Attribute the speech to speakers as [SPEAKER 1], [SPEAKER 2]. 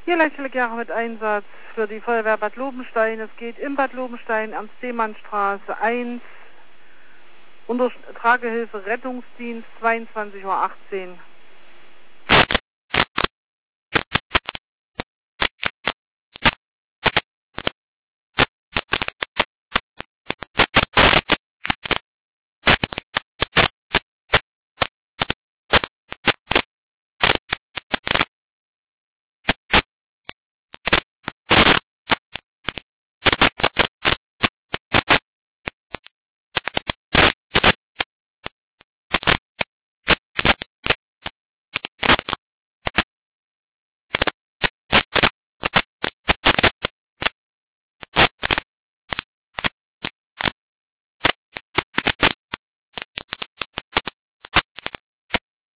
[SPEAKER 1] Hier Leitstelle mit Einsatz für die Feuerwehr Bad Lobenstein. Es geht in Bad Lobenstein am Seemannstraße 1 unter Tragehilfe Rettungsdienst 22:18 Uhr.